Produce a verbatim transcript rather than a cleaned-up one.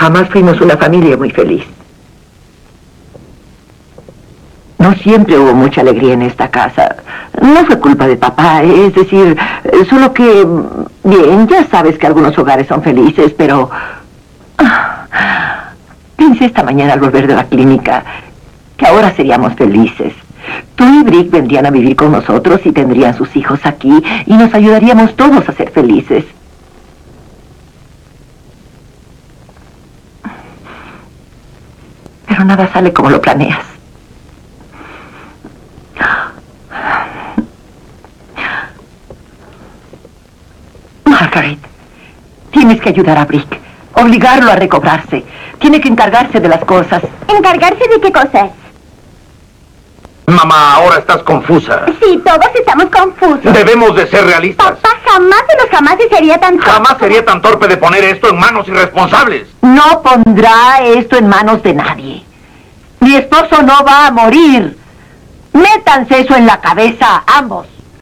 Jamás fuimos una familia muy feliz. No siempre hubo mucha alegría en esta casa. No fue culpa de papá, es decir, solo que... Bien, ya sabes que algunos hogares son felices, pero... Pensé esta mañana al volver de la clínica que ahora seríamos felices. Tú y Brick vendrían a vivir con nosotros y tendrían sus hijos aquí y nos ayudaríamos todos a ser felices. Pero nada sale como lo planeas. Margaret, tienes que ayudar a Brick, obligarlo a recobrarse. Tiene que encargarse de las cosas. ¿Encargarse de qué cosas? Mamá, ahora estás confusa. Sí, todos estamos confusos. Debemos de ser realistas. Papá jamás de los jamás sería tan torpe. Jamás sería tan torpe de poner esto en manos irresponsables. No pondrá esto en manos de nadie. Mi esposo no va a morir. Métanse eso en la cabeza, ambos.